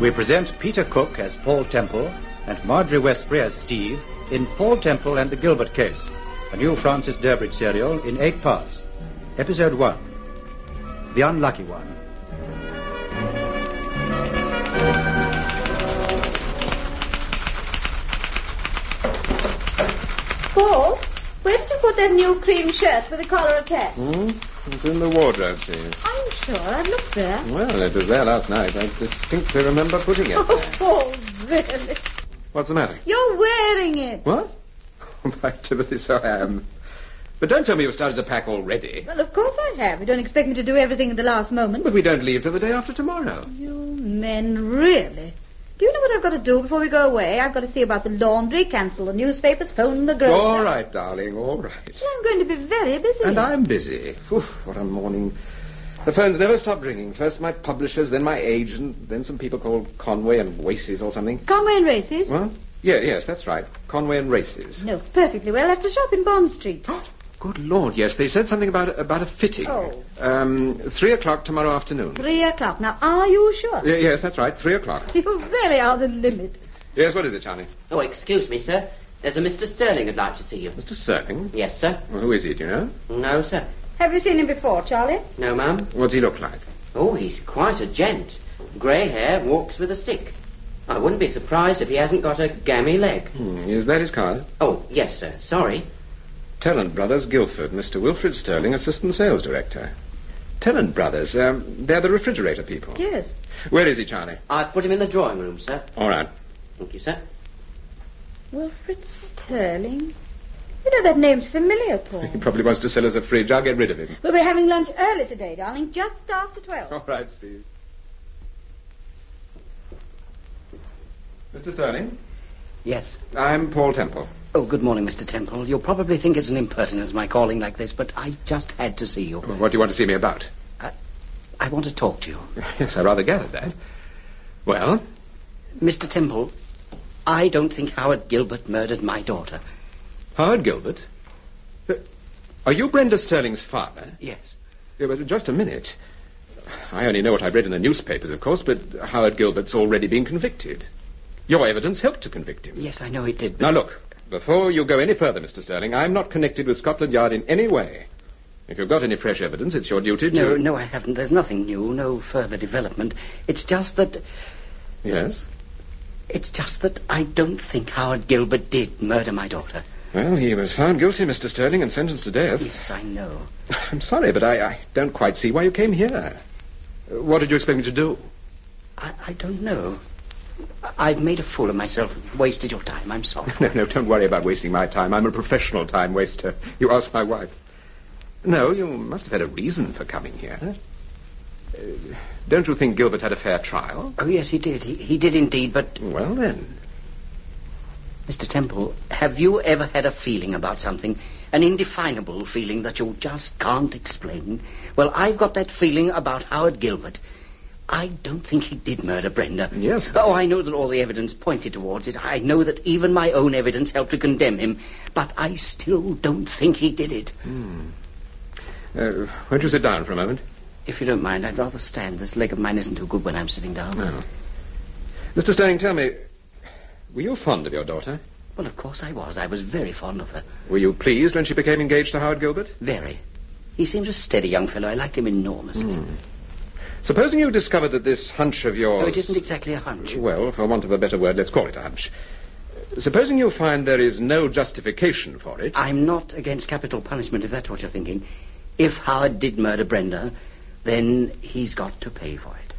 we present Peter Cook as Paul Temple and Marjorie Westbury as Steve in Paul Temple and the Gilbert Case, a new Francis Durbridge serial in 8 parts. Episode 1, The Unlucky One. Paul, where did you put that new cream shirt with the collar attached? It's in the wardrobe, Steve. I'm sure I've looked there. Well, it was there last night. I distinctly remember putting it Oh, there. Paul, really? What's the matter? You're wearing it. What? By Timothy, so I am. But don't tell me you've started to pack already. Well, of course I have. You don't expect me to do everything at the last moment. But we don't leave till the day after tomorrow. You men, really? Do you know what I've got to do before we go away? I've got to see about the laundry, cancel the newspapers, phone the grocer. All right, darling, all right. Well, I'm going to be very busy. And I'm busy. Oof, what a morning. The phones never stop ringing. First my publishers, then my agent, then some people called Conway and Races or something. Conway and Races? What? Yes, that's right. Conway and Races. No, perfectly well. That's a shop in Bond Street. Good Lord, yes. They said something about a fitting. Oh. 3 o'clock tomorrow afternoon. 3 o'clock. Now, are you sure? Yes, that's right. 3 o'clock. You really are the limit. Yes, what is it, Charlie? Oh, excuse me, sir. There's a Mr. Sterling who'd like to see you. Mr. Sterling? Yes, sir. Well, who is he, do you know? No, sir. Have you seen him before, Charlie? No, ma'am. What does he look like? Oh, he's quite a gent. Grey hair, walks with a stick. I wouldn't be surprised if he hasn't got a gammy leg. Is that his card? Oh, yes, sir. Sorry. Telland Brothers, Guildford. Mr. Wilfred Sterling, Assistant Sales Director. Telland Brothers, they're the refrigerator people. Yes. Where is he, Charlie? I've put him in the drawing room, sir. All right. Thank you, sir. Wilfred Sterling? You know that name's familiar, Paul. He probably wants to sell us a fridge. I'll get rid of him. We'll be having lunch early today, darling, just after 12. All right, Steve. Mr. Sterling? Yes. I'm Paul Temple. Oh, good morning, Mr. Temple. You'll probably think it's an impertinence, my calling like this, but I just had to see you. What do you want to see me about? I want to talk to you. Yes, I rather gathered that. Well? Mr. Temple, I don't think Howard Gilbert murdered my daughter. Howard Gilbert? Are you Brenda Sterling's father? Yes. Yeah, but just a minute. I only know what I've read in the newspapers, of course, but Howard Gilbert's already been convicted. Your evidence helped to convict him. Yes, I know it did, but... Now, look, before you go any further, Mr. Sterling, I'm not connected with Scotland Yard in any way. If you've got any fresh evidence, it's your duty to... No, I haven't. There's nothing new, no further development. It's just that... Yes? It's just that I don't think Howard Gilbert did murder my daughter. Well, he was found guilty, Mr. Sterling, and sentenced to death. Yes, I know. I'm sorry, but I don't quite see why you came here. What did you expect me to do? I don't know. I've made a fool of myself and wasted your time. I'm sorry. No, don't worry about wasting my time. I'm a professional time waster. You ask my wife. No, you must have had a reason for coming here. Don't you think Gilbert had a fair trial? Oh, yes, he did. He did indeed, but... Well, then. Mr. Temple, have you ever had a feeling about something, an indefinable feeling that you just can't explain? Well, I've got that feeling about Howard Gilbert. I don't think he did murder Brenda. Yes. Oh, I know that all the evidence pointed towards it. I know that even my own evidence helped to condemn him. But I still don't think he did it. Won't you sit down for a moment? If you don't mind, I'd rather stand. This leg of mine isn't too good when I'm sitting down. No. Mr. Sterling, tell me, were you fond of your daughter? Well, of course I was. I was very fond of her. Were you pleased when she became engaged to Howard Gilbert? Very. He seemed a steady young fellow. I liked him enormously. Supposing you discovered that this hunch of yours... Oh, it isn't exactly a hunch. Well, for want of a better word, let's call it a hunch. Supposing you find there is no justification for it... I'm not against capital punishment, if that's what you're thinking. If Howard did murder Brenda, then he's got to pay for it.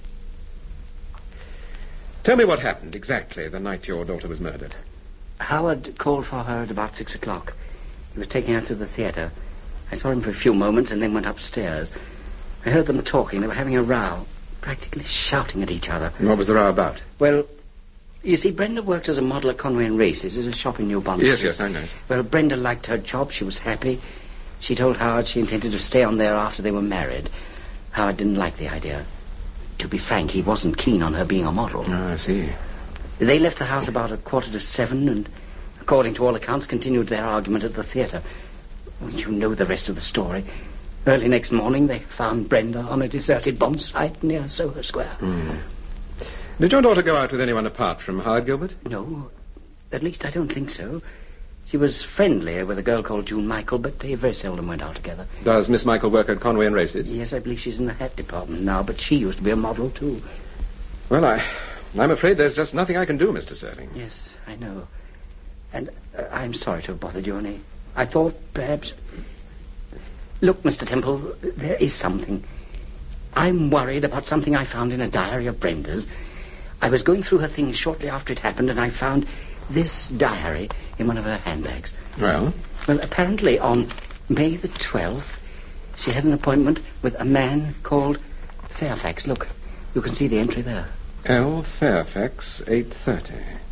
Tell me what happened exactly the night your daughter was murdered. Howard called for her at about 6 o'clock. He was taking her to the theatre. I saw him for a few moments and then went upstairs. I heard them talking. They were having a row, practically shouting at each other. And what was the row about? Well, you see, Brenda worked as a model at Conway and Races. It's a shop in New Bond Street. Yes, I know. Well, Brenda liked her job. She was happy. She told Howard she intended to stay on there after they were married. Howard didn't like the idea. To be frank, he wasn't keen on her being a model. Oh, I see. They left the house about 6:45 and, according to all accounts, continued their argument at the theatre. Well, you know the rest of the story. Early next morning, they found Brenda on a deserted bomb site near Soho Square. Did your daughter go out with anyone apart from Howard Gilbert? No, at least I don't think so. She was friendly with a girl called June Michael, but they very seldom went out together. Does Miss Michael work at Conway and Races? Yes, I believe she's in the hat department now, but she used to be a model, too. Well, I'm afraid there's just nothing I can do, Mr. Sterling. Yes, I know. And I'm sorry to have bothered you, Annie. I thought perhaps... Look, Mr. Temple, there is something. I'm worried about something I found in a diary of Brenda's. I was going through her things shortly after it happened, and I found this diary in one of her handbags. Well? Well, apparently on May the 12th, she had an appointment with a man called Fairfax. Look, you can see the entry there. L. Fairfax, 8:30.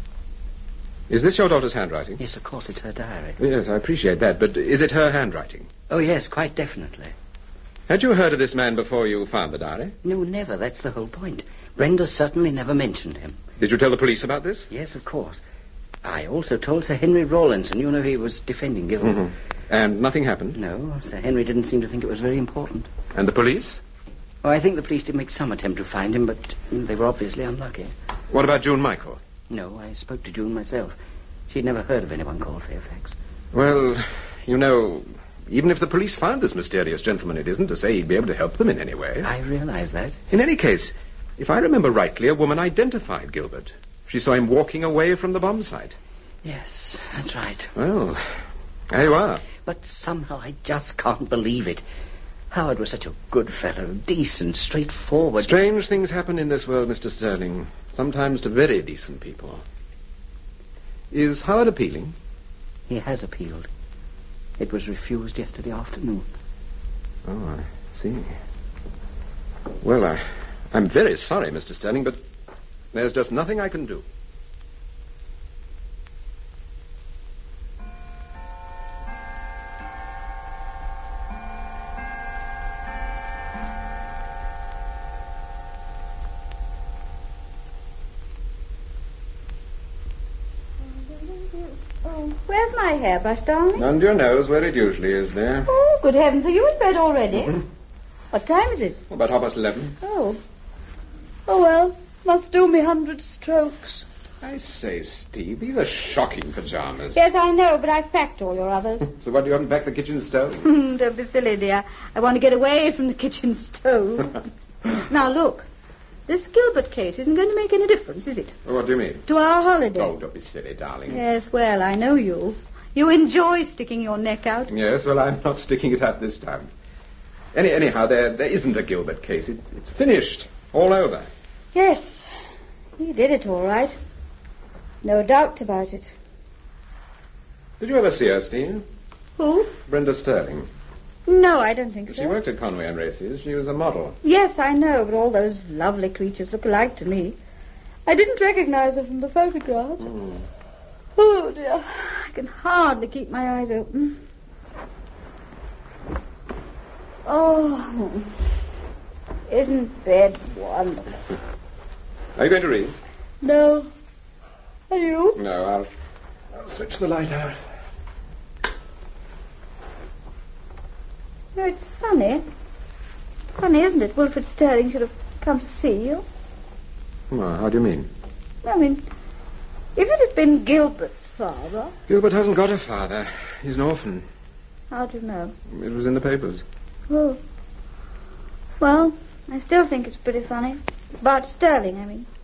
Is this your daughter's handwriting? Yes, of course, it's her diary. Yes, I appreciate that, but is it her handwriting? Oh, yes, quite definitely. Had you heard of this man before you found the diary? No, never. That's the whole point. Brenda certainly never mentioned him. Did you tell the police about this? Yes, of course. I also told Sir Henry Rawlinson. You know, he was defending Gilbert. Mm-hmm. And nothing happened? No, Sir Henry didn't seem to think it was very important. And the police? Oh, I think the police did make some attempt to find him, but they were obviously unlucky. What about June Michael? No, I spoke to June myself. She'd never heard of anyone called Fairfax. Well, you know, even if the police found this mysterious gentleman, it isn't to say he'd be able to help them in any way. I realize that. In any case, if I remember rightly, a woman identified Gilbert. She saw him walking away from the bomb site. Yes, that's right. Well, there you are. But somehow I just can't believe it. Howard was such a good fellow, decent, straightforward. Strange things happen in this world, Mr. Sterling. Sometimes to very decent people. Is Howard appealing? He has appealed. It was refused yesterday afternoon. Oh, I see. Well, I'm very sorry, Mr. Sterling, but there's just nothing I can do. Oh, where's my hairbrush, darling? Under your nose, where it usually is, dear. Oh, good heavens, are you in bed already? Mm-hmm. What time is it? About 11:30. Oh. Oh, well, must do me 100 strokes. I say, Steve, these are shocking pajamas. Yes, I know, but I've packed all your others. So what, you haven't packed the kitchen stove? Don't be silly, dear. I want to get away from the kitchen stove. Now, look. This Gilbert case isn't going to make any difference, is it? What do you mean? To our holiday. Oh, don't be silly, darling. Yes, well, I know you. You enjoy sticking your neck out. Yes, well, I'm not sticking it out this time. Anyhow, there isn't a Gilbert case. It's finished. All over. Yes, he did it all right. No doubt about it. Did you ever see her, Steve? Who? Brenda Sterling. No, I don't think so. She worked at Conway and Races. She was a model. Yes, I know, but all those lovely creatures look alike to me. I didn't recognize her from the photograph. Mm. Oh, dear. I can hardly keep my eyes open. Oh, isn't bed wonderful? Are you going to read? No. Are you? No, I'll switch the light out. No, it's funny. Funny, isn't it? Wilfred Sterling should have come to see you. Well, how do you mean? I mean, if it had been Gilbert's father... Gilbert hasn't got a father. He's an orphan. How do you know? It was in the papers. Oh. Well, I still think it's pretty funny. About Sterling, I mean.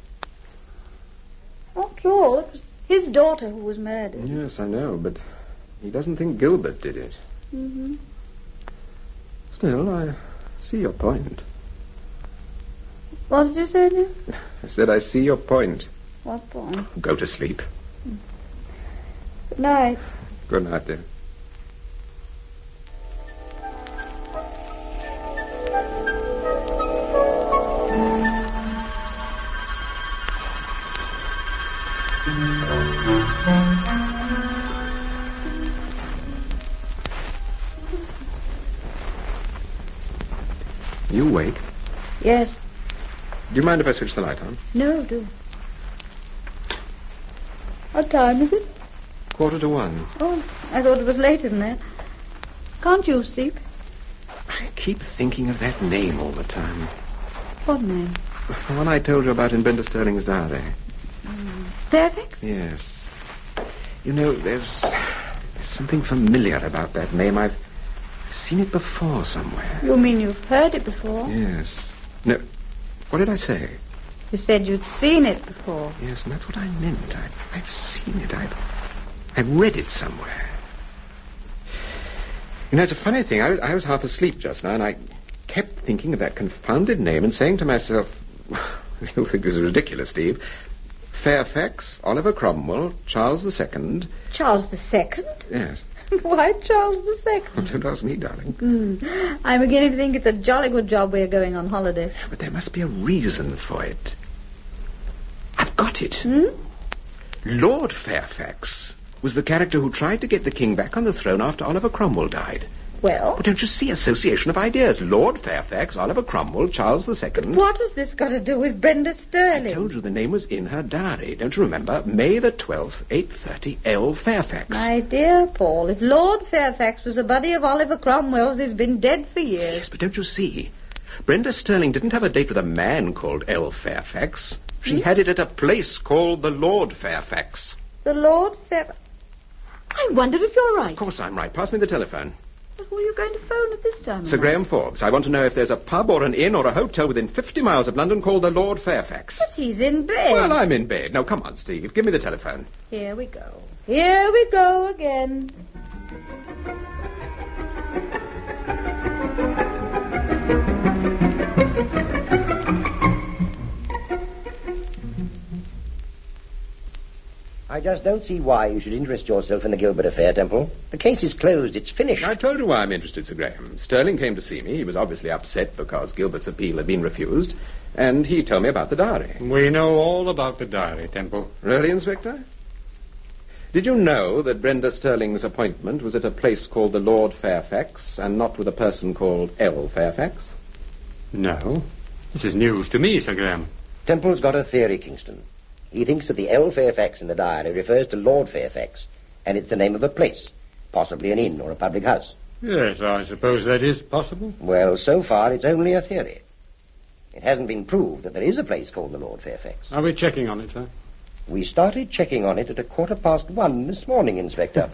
After all, it was his daughter who was murdered. Yes, I know, but he doesn't think Gilbert did it. Mm-hmm. Still, I see your point. What did you say, dear? I said I see your point. What point? Go to sleep. Good night. Good night, dear. You awake? Yes. Do you mind if I switch the light on? No, do. What time is it? 1:45. Oh, I thought it was later than that. Can't you sleep? I keep thinking of that name all the time. What name? The one I told you about in Brenda Sterling's diary. Fairfax? Yes. You know, there's something familiar about that name. I've seen it before somewhere. You mean you've heard it before? Yes. No, what did I say? You said you'd seen it before. Yes, and that's what I meant. I've seen it. I've read it somewhere. You know, it's a funny thing. I was half asleep just now, and I kept thinking of that confounded name and saying to myself, you'll think this is ridiculous, Steve. Fairfax, Oliver Cromwell, Charles II. Charles II? Yes. Why Charles II? Well, don't ask me, darling. I'm beginning to think it's a jolly good job we're going on holiday. But there must be a reason for it. I've got it. Lord Fairfax was the character who tried to get the king back on the throne after Oliver Cromwell died. Well? But don't you see? Association of ideas. Lord Fairfax, Oliver Cromwell, Charles II. What has this got to do with Brenda Sterling? I told you the name was in her diary. Don't you remember? May the 12th, 8:30, L. Fairfax. My dear Paul, if Lord Fairfax was a buddy of Oliver Cromwell's, he's been dead for years. Yes, but don't you see? Brenda Sterling didn't have a date with a man called L. Fairfax. She had it at a place called the Lord Fairfax. The Lord Fairfax? I wonder if you're right. Of course I'm right. Pass me the telephone. But who are you going to phone at this time? Sir Graham Forbes. I want to know if there's a pub or an inn or a hotel within 50 miles of London called the Lord Fairfax. But he's in bed. Well, I'm in bed. Now, come on, Steve. Give me the telephone. Here we go. Here we go again. I just don't see why you should interest yourself in the Gilbert affair, Temple. The case is closed. It's finished. I told you why I'm interested, Sir Graham. Sterling came to see me. He was obviously upset because Gilbert's appeal had been refused, and he told me about the diary. We know all about the diary, Temple. Really, Inspector? Did you know that Brenda Sterling's appointment was at a place called the Lord Fairfax and not with a person called L. Fairfax? No. This is news to me, Sir Graham. Temple's got a theory, Kingston. He thinks that the L. Fairfax in the diary refers to Lord Fairfax, and it's the name of a place, possibly an inn or a public house. Yes, I suppose that is possible. Well, so far it's only a theory. It hasn't been proved that there is a place called the Lord Fairfax. Are we checking on it, sir? We started checking on it at 1:15 this morning, Inspector.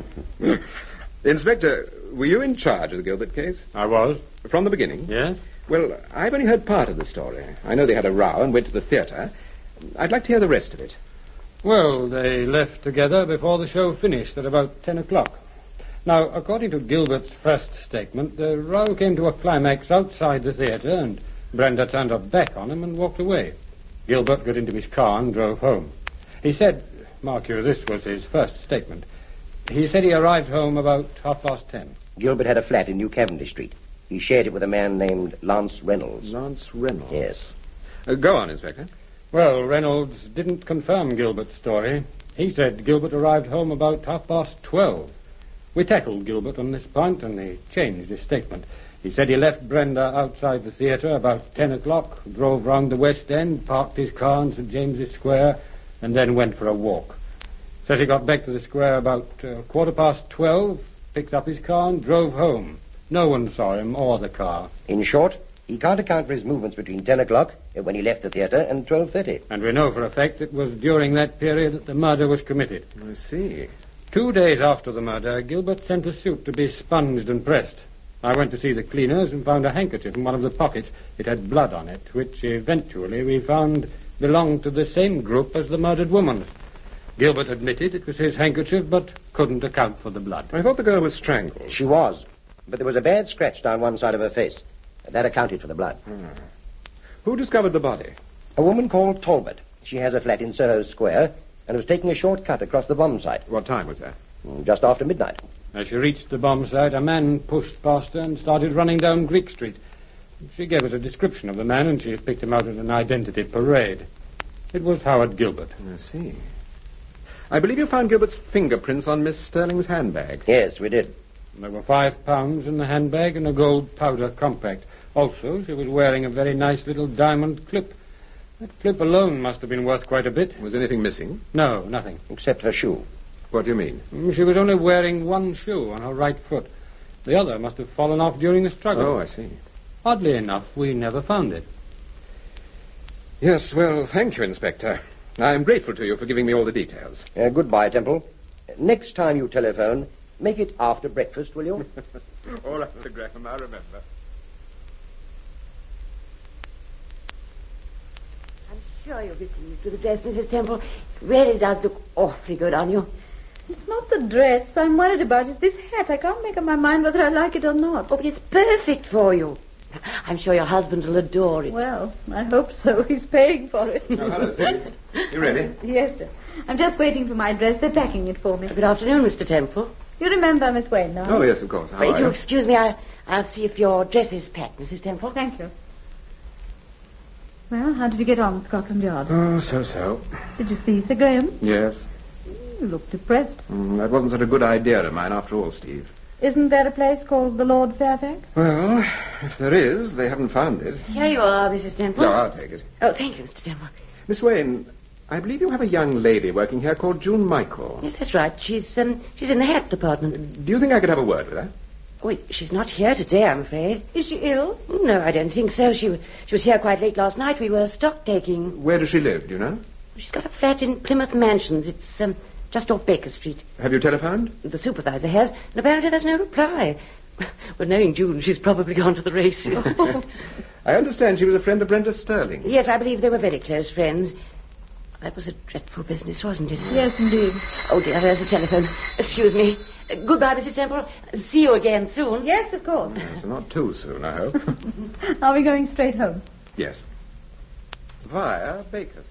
Inspector, were you in charge of the Gilbert case? I was. From the beginning? Yes? Well, I've only heard part of the story. I know they had a row and went to the theatre. I'd like to hear the rest of it. Well, they left together before the show finished at about 10 o'clock. Now, according to Gilbert's first statement, the row came to a climax outside the theatre, and Brenda turned her back on him and walked away. Gilbert got into his car and drove home. He said, mark you, this was his first statement, he said he arrived home about 10:30. Gilbert had a flat in New Cavendish Street. He shared it with a man named Lance Reynolds. Lance Reynolds? Yes. Go on, Inspector. Well, Reynolds didn't confirm Gilbert's story. He said Gilbert arrived home about 12:30. We tackled Gilbert on this point, and he changed his statement. He said he left Brenda outside the theatre about 10 o'clock, drove round the West End, parked his car in St. James's Square, and then went for a walk. Says he got back to the square about 12:15, picked up his car and drove home. No one saw him or the car. In short, he can't account for his movements between 10 o'clock, when he left the theatre, and 12:30. And we know for a fact it was during that period that the murder was committed. I see. 2 days after the murder, Gilbert sent a suit to be sponged and pressed. I went to see the cleaners and found a handkerchief in one of the pockets. It had blood on it, which eventually we found belonged to the same group as the murdered woman's. Gilbert admitted it was his handkerchief, but couldn't account for the blood. I thought the girl was strangled. She was, but there was a bad scratch down one side of her face. That accounted for the blood. Who discovered the body? A woman called Talbot. She has a flat in Soho Square and was taking a short cut across the bomb site. What time was that? Just after midnight. As she reached the bomb site, a man pushed past her and started running down Greek Street. She gave us a description of the man, and she picked him out at an identity parade. It was Howard Gilbert. I see. I believe you found Gilbert's fingerprints on Miss Sterling's handbag. Yes, we did. There were £5 in the handbag and a gold powder compact. Also, she was wearing a very nice little diamond clip. That clip alone must have been worth quite a bit. Was anything missing? No, nothing. Except her shoe. What do you mean? She was only wearing one shoe on her right foot. The other must have fallen off during the struggle. Oh, I see. Oddly enough, we never found it. Yes, well, thank you, Inspector. I'm grateful to you for giving me all the details. Goodbye, Temple. Next time you telephone, make it after breakfast, will you? All right, Mr. Graham, I remember. I'm sure you'll be pleased with the dress, Mrs. Temple. It really does look awfully good on you. It's not the dress I'm worried about. It's this hat. I can't make up my mind whether I like it or not. Oh, but it's perfect for you. I'm sure your husband will adore it. Well, I hope so. He's paying for it. Oh, hello, Steve. You ready? Yes, sir. I'm just waiting for my dress. They're packing it for me. Good afternoon, Mr. Temple. You remember Miss Wayne now? Oh, yes, of course. How If are you'll you? excuse me, I'll see if your dress is packed, Mrs. Temple. Thank you. Well, how did you get on at Scotland Yard? Oh, so-so. Did you see Sir Graham? Yes. You look depressed. That wasn't such a good idea of mine after all, Steve. Isn't there a place called the Lord Fairfax? Well, if there is, they haven't found it. Here you are, Mrs. Temple. No, I'll take it. Oh, thank you, Mr. Temple. Miss Wayne, I believe you have a young lady working here called June Michael. Yes, that's right. She's in the hat department. Do you think I could have a word with her? Oh, she's not here today, I'm afraid. Is she ill? No, I don't think so. She was here quite late last night. We were stock taking. Where does she live, do you know? She's got a flat in Plymouth Mansions. It's just off Baker Street. Have you telephoned? The supervisor has, and apparently there's no reply. Well, knowing June, she's probably gone to the races. I understand she was a friend of Brenda Sterling. Yes, I believe they were very close friends. That was a dreadful business, wasn't it? Yes, indeed. Oh, dear, there's the telephone. Excuse me. Goodbye, Mrs. Temple. See you again soon. Yes, of course. So not too soon, I hope. Are we going straight home? Yes. Via Baker Street.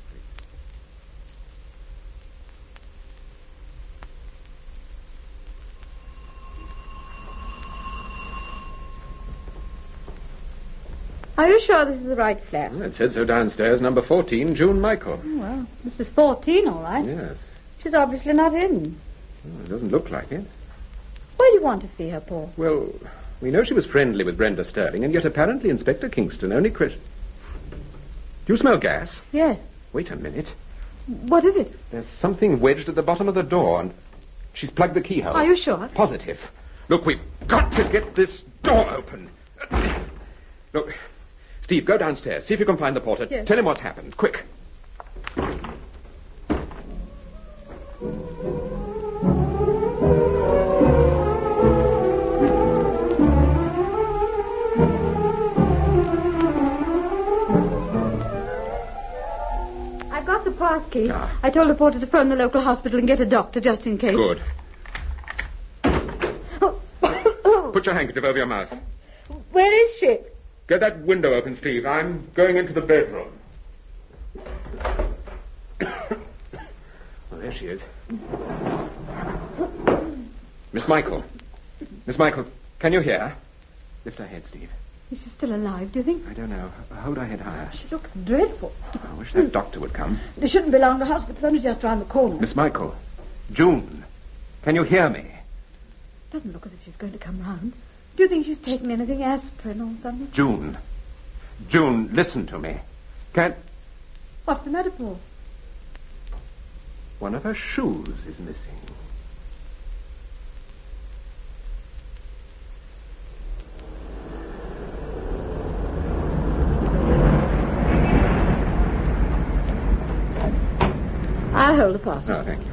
Are you sure this is the right flat? It said so downstairs, number 14, June Michael. Oh, well, this is 14, all right. Yes. She's obviously not in. Well, it doesn't look like it. Why do you want to see her, Paul? Well, we know she was friendly with Brenda Sterling, and yet apparently Inspector Kingston only Do you smell gas? Yes. Wait a minute. What is it? There's something wedged at the bottom of the door, and she's plugged the keyhole. Are you sure? Positive. Look, we've got to get this door open. Look, Steve, go downstairs. See if you can find the porter. Yes. Tell him what's happened. Quick. I've got the pass key. Ah. I told the porter to phone the local hospital and get a doctor just in case. Good. Oh. Put your handkerchief over your mouth. Where is she? Get that window open, Steve. I'm going into the bedroom. Well, there she is. Miss Michael. Miss Michael, can you hear? Lift her head, Steve. Is she still alive, do you think? I don't know. Hold her head higher. She looks dreadful. I wish that doctor would come. They shouldn't be long. The hospital's only just round the corner. Miss Michael. June. Can you hear me? Doesn't look as if she's going to come round. Do you think she's taken anything, aspirin or something? June. June, listen to me. What's the matter, Paul? One of her shoes is missing. I'll hold the parcel. Oh, thank you.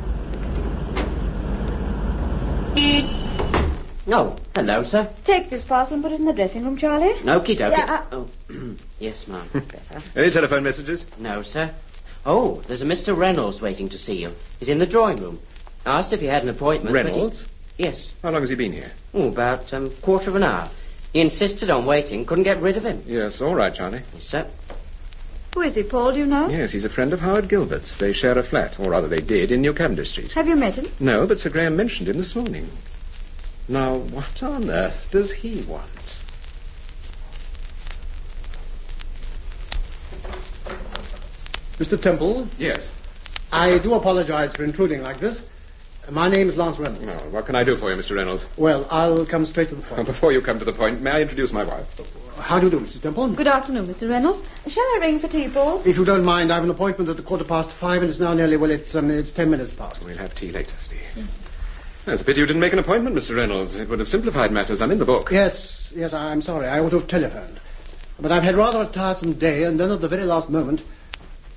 Oh, hello, sir. Take this parcel and put it in the dressing room, Charlie. Okie dokie. Yeah, Oh, yes, ma'am. That's better. Any telephone messages? No, sir. Oh, there's a Mr. Reynolds waiting to see you. He's in the drawing room. Asked if you had an appointment. but he- Reynolds? Yes. How long has he been here? Oh, about quarter of an hour. He insisted on waiting. Couldn't get rid of him. Yes, all right, Charlie. Yes, sir. Who is he, Paul? Do you know? Yes, he's a friend of Howard Gilbert's. They share a flat, or rather they did, in New Cavendish Street. Have you met him? No, but Sir Graham mentioned him this morning. Now, what on earth does he want? Mr. Temple, Yes. I do apologize for intruding like this. My name is Lance Reynolds. Well, what can I do for you, Mr. Reynolds? Well, I'll come straight to the point. Before you come to the point, may I introduce my wife? How do you do, Mrs. Temple? Good afternoon, Mr. Reynolds. Shall I ring for tea, Paul? If you don't mind, I have an appointment at 5:15, and it's now nearly, it's 10 minutes past. We'll have tea later, Steve. It's a pity you didn't make an appointment, Mr. Reynolds. It would have simplified matters. I'm in the book. Yes, I'm sorry. I ought to have telephoned. But I've had rather a tiresome day, and then at the very last moment,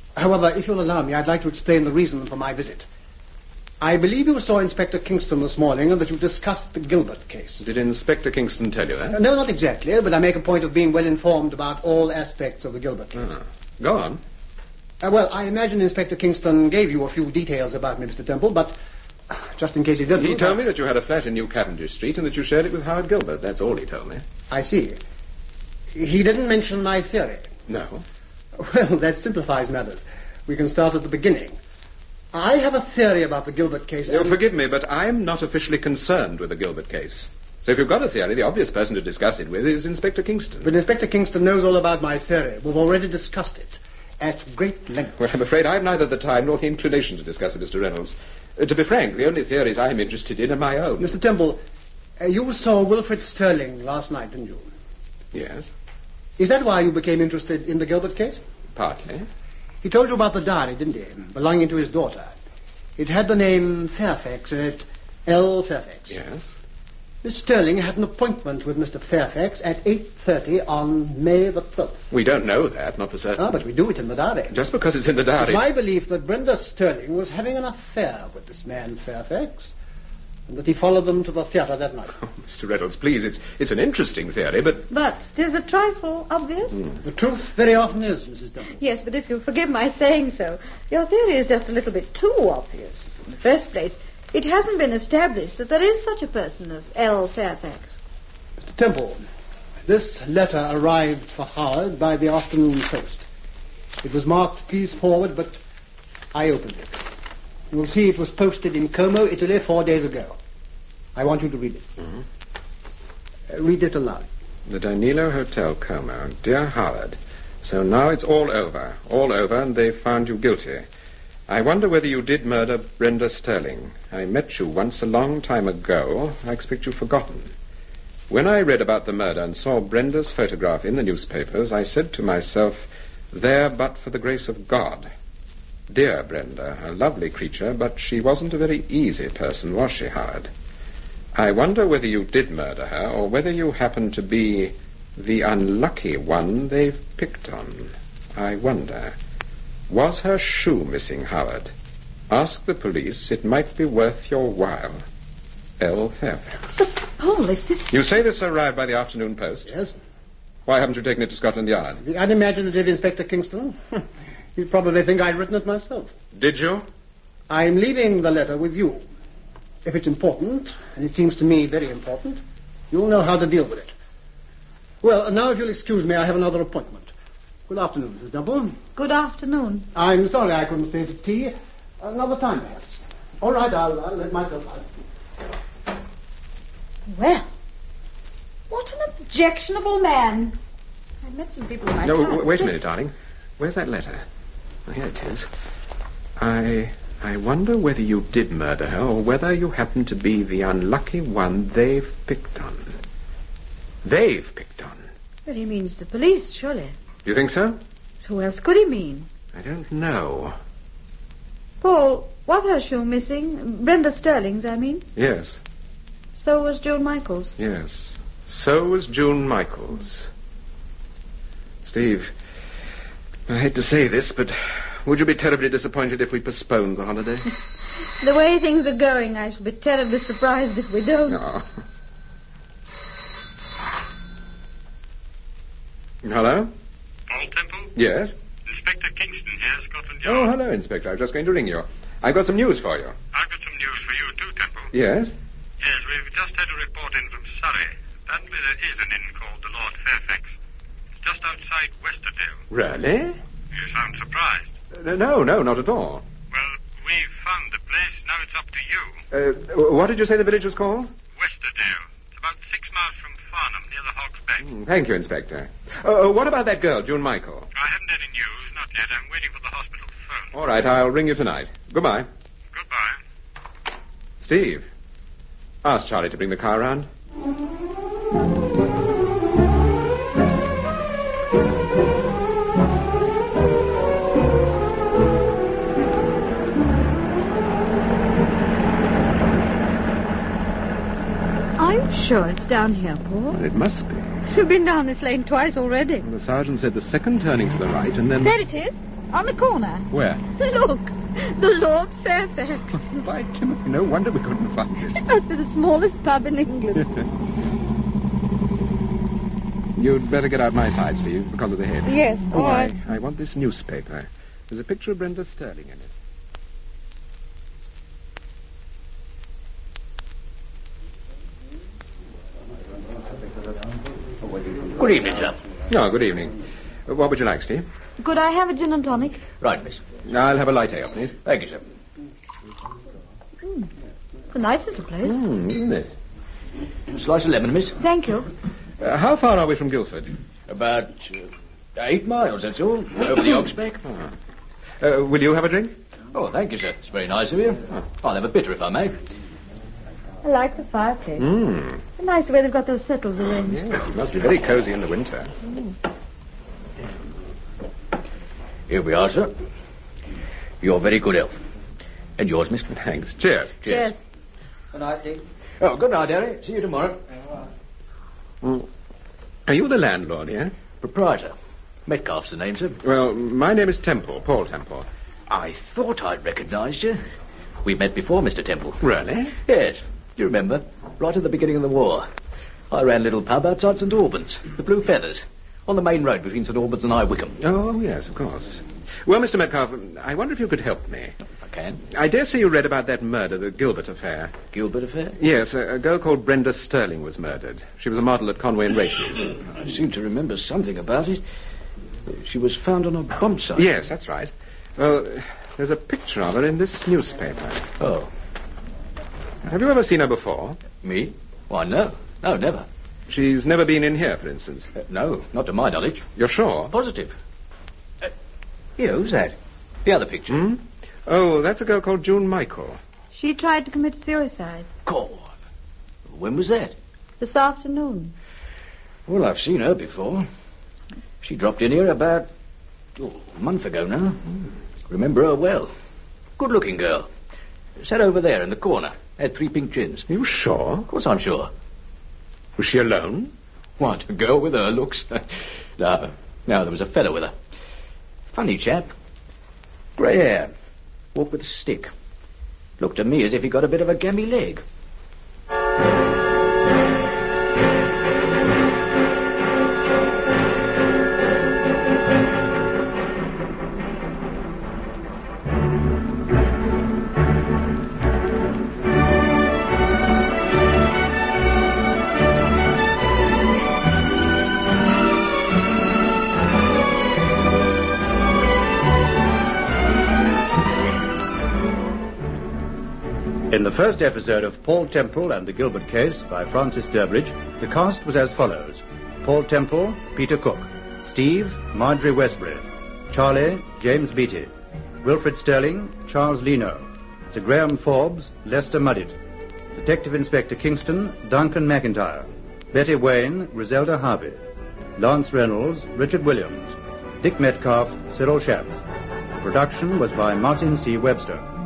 However, if you'll allow me, I'd like to explain the reason for my visit. I believe you saw Inspector Kingston this morning and that you discussed the Gilbert case. Did Inspector Kingston tell you that? No, not exactly, but I make a point of being well informed about all aspects of the Gilbert case. Go on. Well, I imagine Inspector Kingston gave you a few details about me, Mr. Temple, but just in case he didn't... He told me that you had a flat in New Cavendish Street and that you shared it with Howard Gilbert. That's all he told me. I see. He didn't mention my theory. No. Well, that simplifies matters. We can start at the beginning. I have a theory about the Gilbert case. Forgive me, but I'm not officially concerned with the Gilbert case. So if you've got a theory, the obvious person to discuss it with is Inspector Kingston. But Inspector Kingston knows all about my theory. We've already discussed it at great length. Well, I'm afraid I've neither the time nor the inclination to discuss it, Mr. Reynolds. To be frank, the only theories I'm interested in are my own. Mr. Temple, you saw Wilfred Sterling last night, didn't you? Yes. Is that why you became interested in the Gilbert case? Partly. He told you about the diary, didn't he? Belonging to his daughter. It had the name Fairfax in it, L. Fairfax. Yes. Miss Sterling had an appointment with Mr. Fairfax at 8:30 on May the 12th. We don't know that, not for certain. Ah, but we do it in the diary. Just because it's in the diary. It's my belief that Brenda Sterling was having an affair with this man Fairfax, and that he followed them to the theatre that night. Oh, Mr. Reynolds, please, it's an interesting theory, but... But it is a trifle obvious. The truth very often is, Mrs. Temple. Yes, but if you'll forgive my saying so, your theory is just a little bit too obvious. In the first place, it hasn't been established that there is such a person as L. Fairfax. Mr. Temple, this letter arrived for Howard by the afternoon post. It was marked please forward, but I opened it. You will see it was posted in Como, Italy, 4 days ago. I want you to read it. Read it aloud. The Danilo Hotel, Como. Dear Howard, so now it's all over, and they've found you guilty. I wonder whether you did murder Brenda Sterling. I met you once a long time ago. I expect you've forgotten. When I read about the murder and saw Brenda's photograph in the newspapers, I said to myself, there but for the grace of God. Dear Brenda, a lovely creature, but she wasn't a very easy person, was she, Howard? I wonder whether you did murder her, or whether you happened to be the unlucky one they've picked on. I wonder. Was her shoe missing, Howard? Ask the police. It might be worth your while. L. Fairfax. But, Paul, if this... You say this arrived by the afternoon post? Yes. Why haven't you taken it to Scotland Yard? The unimaginative Inspector Kingston. You'd probably think I'd written it myself. Did you? I'm leaving the letter with you. If it's important, and it seems to me very important, you'll know how to deal with it. Well, now if you'll excuse me, I have another appointment. Good afternoon, Mrs. Temple. Good afternoon. I'm sorry I couldn't stay to tea. Another time, perhaps. All right, I'll let myself out. Well, what an objectionable man. I met some people in my No, time. wait a minute, darling. Where's that letter? Oh, here it is. I wonder whether you did murder her, or whether you happen to be the unlucky one they've picked on. They've picked on? Well, he means the police, surely. You think so? Who else could he mean? I don't know. Paul, was her shoe missing? Brenda Sterling's, I mean. Yes. So was June Michaels. Yes. So was June Michaels. Steve, I hate to say this, but would you be terribly disappointed if we postponed the holiday? The way things are going, I shall be terribly surprised if we don't. No. Hello? Paul Temple? Yes? Inspector Kingston here, Scotland Oh, Yard. hello, Inspector. I was just going to ring you. I've got some news for you. I've got some news for you too, Temple. Yes? Yes, we've just had a report in from Surrey. Apparently there is an inn called the Lord Fairfax. It's just outside Westerdale. Really? You sound surprised. No, not at all. Well, we've found the place. Now it's up to you. What did you say the village was called? Westerdale. It's about 6 miles from Farnham, near the Hog's Back. Thank you, Inspector. What about that girl, June Michael? I haven't any news, not yet. I'm waiting for the hospital phone. All right, I'll ring you tonight. Goodbye. Goodbye. Steve, ask Charlie to bring the car round. Are you sure it's down here, Paul? It must be. We've been down this lane twice already. The sergeant said the second turning to the right, and then... There it is. On the corner. Where? Look, the Lord Fairfax. By Timothy, no wonder we couldn't find it. It must be the smallest pub in England. You'd better get out my side, Steve, because of the head. Yes, all right. I want this newspaper. There's a picture of Brenda Sterling in it. Good evening, sir. Oh, good evening. What would you like, Steve? Could I have a gin and tonic? Right, miss. I'll have a light ale, please. Thank you, sir. It's a nice little place. Isn't it? Slice of lemon, miss. Thank you. How far are we from Guildford? About 8 miles, that's all. Over the Oxbeck. Will you have a drink? Oh, thank you, sir. It's very nice of you. I'll have a bitter if I may. I like the fireplace. It's a nice way they've got those settles arranged. Yes, it must be very cosy in the winter. Here we are, sir. Your very good health. And yours, miss. Thanks. Cheers. Cheers. Good night, Dick. Oh, good night, Harry. See you tomorrow. Are you the landlord here? Proprietor. Metcalfe's the name, sir. Well, my name is Temple, Paul Temple. I thought I'd recognised you. We met before, Mr. Temple. Really? Yes. Do you remember? Right at the beginning of the war. I ran a little pub outside St. Albans, the Blue Feathers, on the main road between St. Albans and High Wycombe. Oh, yes, of course. Well, Mr. Metcalfe, I wonder if you could help me. If I can. I dare say you read about that murder, the Gilbert affair. Gilbert affair? Yes, a girl called Brenda Sterling was murdered. She was a model at Conway and Races. I seem to remember something about it. She was found on a bomb site. Yes, that's right. Well, there's a picture of her in this newspaper. Oh. Have you ever seen her before? Me? Why, no. No, never. She's never been in here, for instance. No, not to my knowledge. You're sure? Positive. Here, who's that? The other picture. Oh, that's a girl called June Michael. She tried to commit suicide God. When was that? this afternoon. Well, I've seen her before. She dropped in here about a month ago now. Remember her well. Good-looking girl. Sat over there in the corner. Had 3 pink chins. Are you sure? Of course I'm sure. Was she alone? What, a girl with her looks? No, there was a fellow with her. Funny chap. Grey hair. Walked with a stick. Looked to me as if he got a bit of a gammy leg. In the first episode of Paul Temple and the Gilbert Case by Francis Durbridge, the cast was as follows. Paul Temple, Peter Cook. Steve, Marjorie Westbury. Charlie, James Beattie. Wilfred Sterling, Charles Leno. Sir Graham Forbes, Lester Muddit. Detective Inspector Kingston, Duncan McIntyre. Betty Wayne, Griselda Harvey. Lance Reynolds, Richard Williams. Dick Metcalfe, Cyril Shapps. The production was by Martin C. Webster.